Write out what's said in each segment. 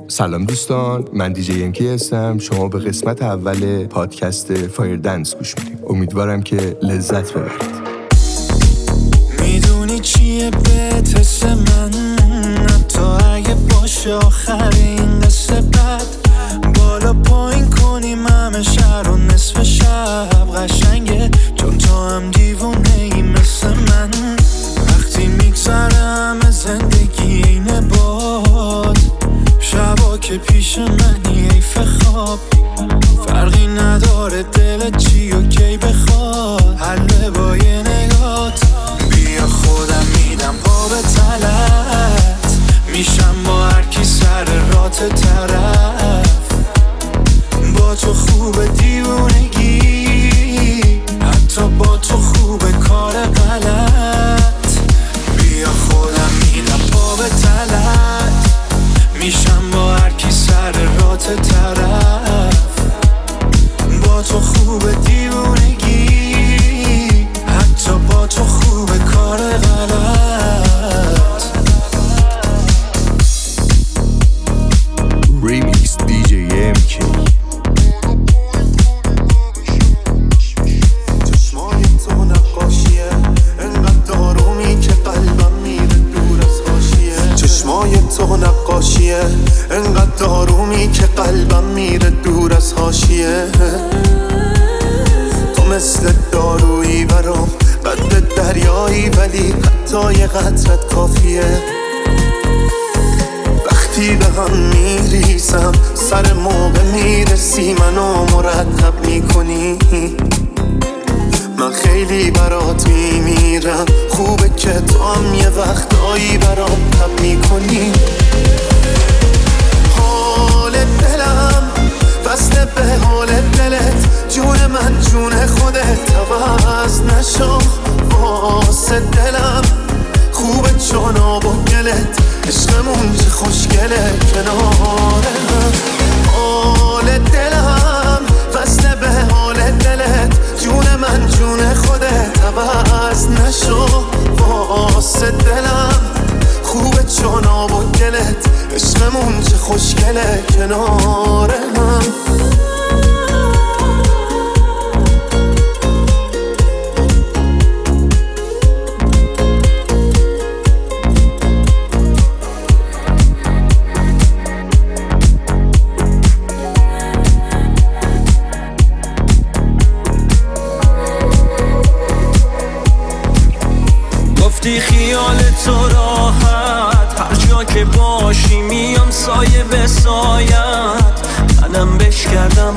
سلام دوستان، من دیجی ینکی هستم. شما به قسمت اول پادکست فایر دنس گوش میدید. امیدوارم که لذت ببرید. میدونی چیه بهت حس من، حتی اگه باشه آخر این قصه بد، بالا پایین کنیم همه شهر و نصف شب قشنگه، چون تو هم دیوونه ای مثل من. وقتی میگذره همه زندگی اینه باد، شبا که پیش منی حیف خواب، فرقی نداره دلت چی و کی بخواد، حله با یه نگات. بیا خودم میدم پا به تلت، میشم با هر کی سر رات طرف، با تو خوبه دیوونگی، حتی با تو خوبه کار غلط. بیا خودم میدم پا به تلت، میشم با هر کی سر رات طرف، با تو خوبه دیوونگی، حتی با تو خوبه کار غلط. ریمیکس دیجی ینکی. چشمای تو نقاشیه، انقدر آرومی که قلبم میره دور از حاشیه. چشمای تو نقاشیه، انقدر آرومی که قلبم میره دور از حاشیه. تو مثل دارویی برام، قد دریایی ولی حتی یه قطرت کافیه. وقتی به هم میریزم سر موقع میرسی، منو مرتب میکنی، من خیلی برات میمیرم. خوبه که تو هم یه وقتایی برام تب میکنی. حال دلم وصله به حال دلت، جون من جون خودت، عوض نشو واسه دلم. خوبه چون آب و گلت، عشقمون چه خوشگله کنار هم. حال دلم وصله به حال دلت، جون من جون خودت، عوض نشو واسه دلم. خوبه چون آب و گلت، عشقمون چه خوشگله کنار هم. گفتی خیال تو راحت، هر جا که باشی میام سایه به سایت، منم بش کردم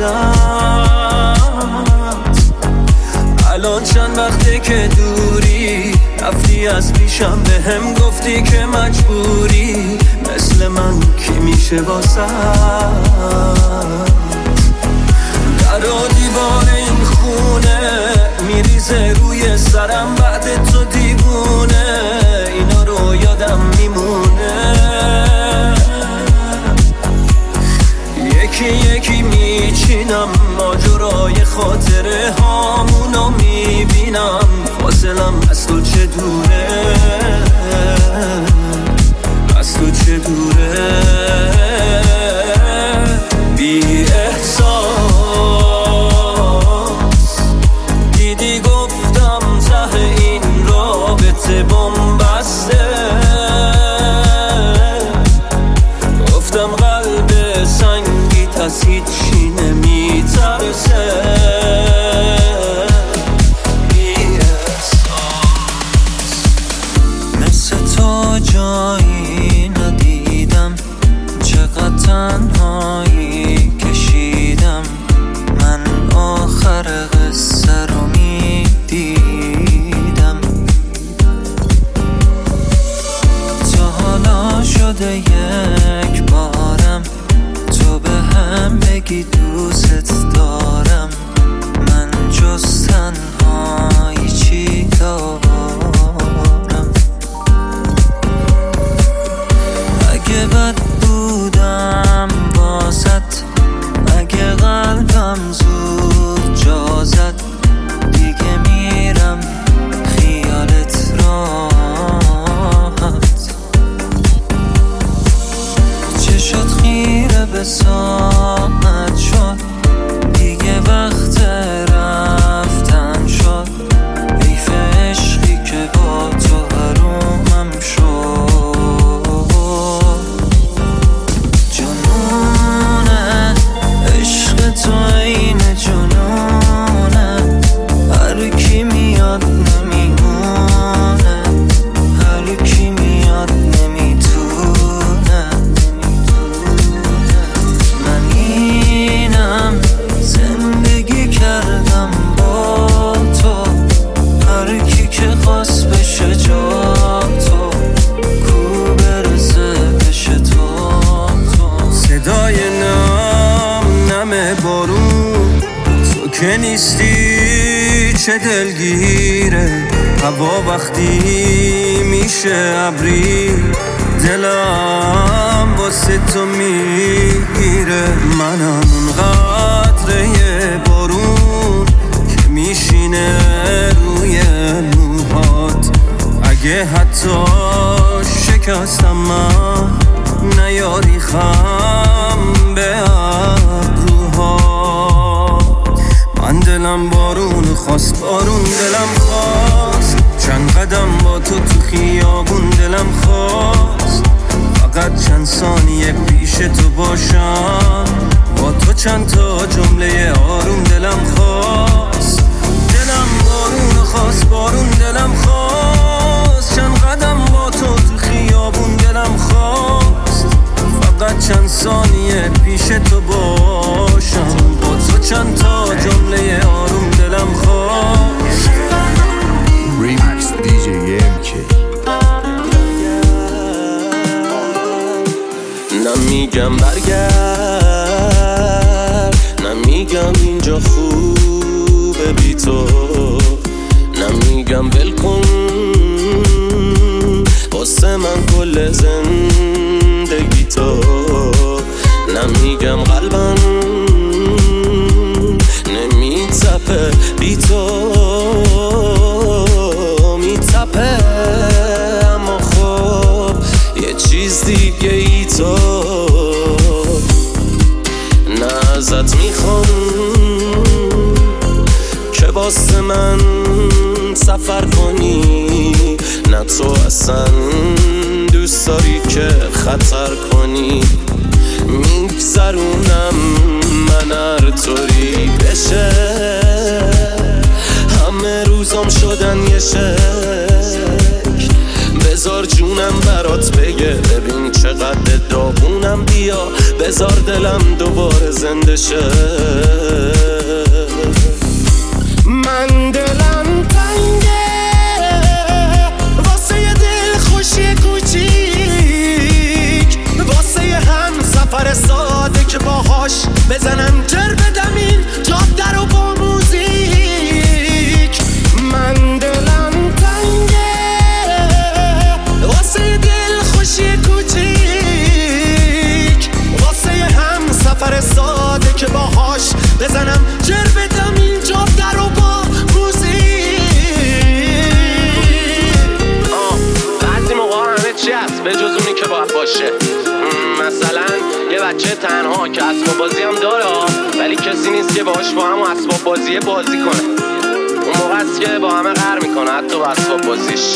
عادت. الان چند وقته که دوری، رفتی از پیشم به هم گفتی که مجبوری، مثل من کی میشه واسه در و دیوار این خونه میریزه روی سرم، بعد تو دیوونه اینا رو یادم میمونه. یکی یکی میچینم ماجرای خاطره هامونو میبینم، فاصلم از تو چه دوره، از تو چه دوره. بی احساس دیدی گفتم ته این رابطه بن‌بسته، گفتم قلب سنگیت از هیچی نمیترسه. بی احساس مثل تو جایی ندیدم، چقدر تنهایی کشیدم، من آخر قصه رو میدیدم. تا حالا شده یک بارم تو به هم بگی دوست دارم، من جز تنهایی چی دارم. اگه بد بودم واسط، اگه قلبم زود جا زد، دیگه میرم خیالت راحت. چه شد بسامت شد، دیگه وقت رفتن شد. حیف عشقی که با تو حرومم شد. جنونه عشق تو این جنونه، هر کی میاد نمیمونه، هر کی میاد نمیتونه. من اینم زندگی کردم با تو، هر کی که خواست بشه جا تو، کو برسه بشه تو. صدای نم بارون، تو که نیستی چه دلگیره. هوا وقتی میشه ابری، دلم واسه تو میگیره. منم اون قطره بارون که میشینه روی موهات. اگه حتی شکستم من، نیاری خم به ابروهات. من دلم بارون خواست، بارون دلم خواست. چند قدم با تو خیابون دلم خواست. فقط چند ثانیه پیش تو باشم، با تو چند تا جمله آروم دلم خواست. دلم بارون خواست، بارون دلم خواست. چند قدم با تو خیابون دلم خواست. فقط چند ثانیه پیش تو باشم، با تو چند تا جمله آروم دلم خواست. ریمیکس دیجی MK. نمیگم برگرد، نمیگم اینجا خوبه بی تو، نمیگم ول کن واسه من کل زندگی تو، نمیگم قلبم نمیتپه بی تو، میتپه اما خب یه چیز دیگه ای تو. نه ازت میخوام که واسه من سفر کنی، نه تو اصلا دوست داری که خطر کنی. میگذرونم من هر طوری بشه، همه روزام شدن یه شک. بذار جونم برات بگه، ببین چقدر داغونم. بیا بذار دلم دوباره زنده شه. من دلم تنگه واسه یه دل خوشی کوچیک، واسه یه هم سفر ساده که باهاش بزنم جر بدم این جاده رو با موزیک. من دلم تنگه واسه یه دل خوشی کوچیک، واسه یه هم سفر ساده که باهاش بزنم جر بدم این جاده رو با موزیک. بعضی موقع همه چی هست به جز اونی که باید باشه. مثلا یه بچه تنها که اسباب بازی هم داره، ولی کسی نیست که باهاش با هم اسباب بازی کنه. اون موقع است که با همه قهر میکنه، حتی با اسباب بازیش.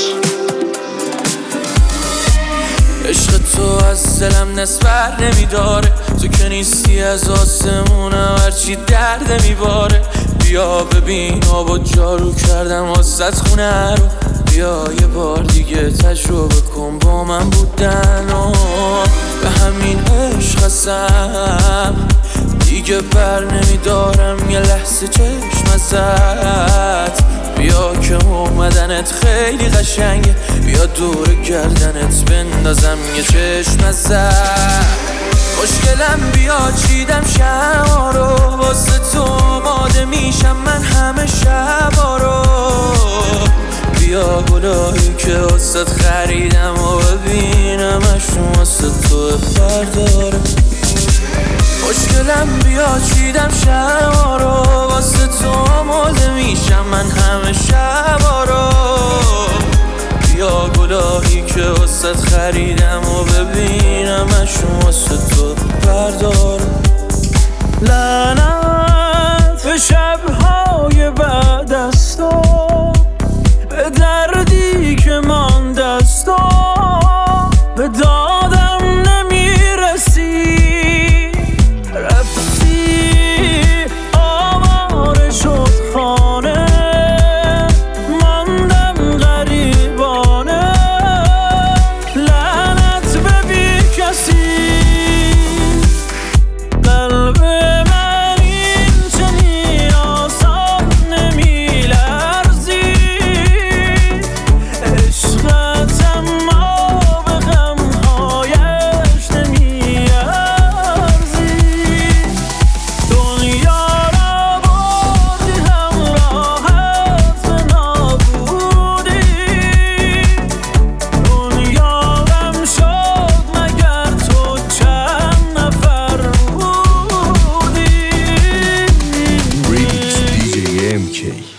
عشق تو از دلم نسبر نمیداره، تو که نیستی از آسمونم هرچی درد میباره. بیا ببین آب و جارو کردم واسه خونه رو، بیا یه بار دیگه تجربه کن با من بودن. و به همین عشق هستم دیگه بر نمیدارم یه لحظه چشم ازت. بیا که اومدنت خیلی قشنگه، بیا دور گردنت بندازم یه چشم ازت. خوشگلم بیا چیدم شما رو، واسه تو آماده میشم من همه شبا رو. بیا گلایی که واسه خریدم و ببینمش واسه تو برداره. خوشگلم بیا چیدم شما رو، واسه تو آماده میشم من همه شبا رو. بیا گلایی که واسه خریدم و ببینمش واسه تو برداره. کی.